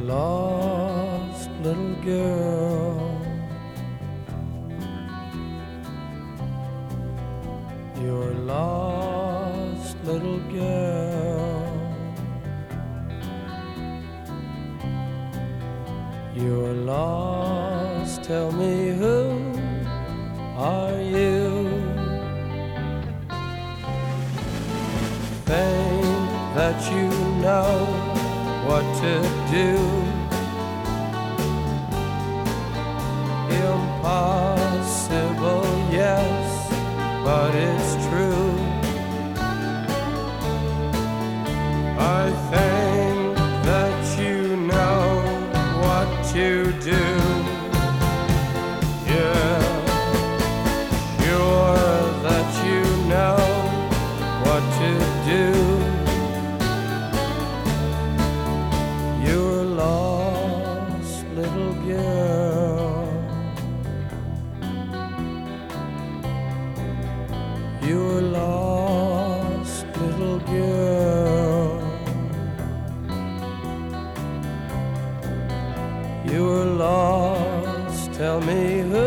lost little girl. You're lost little girl. You're lost, tell me who are you? Think that you know what to do. Impossible, yes, but it's true. I think that you know what to do. Yeah, sure that you know what to do. You're lost, little girl. You're lost, little girl. You're lost, tell me who